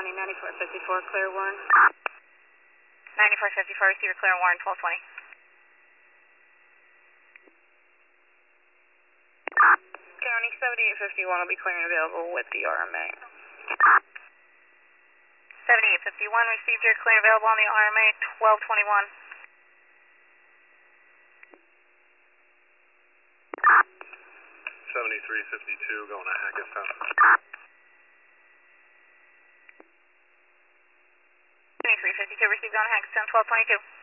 9454, clear Warren. 9454, receiver clear Warren, 1220. County 7851 will be clearing available with the RMA. 7851, received your clear available on the RMA, 1221. 7352 going to Hackettstown. 7352, received on Hackettstown, 1222.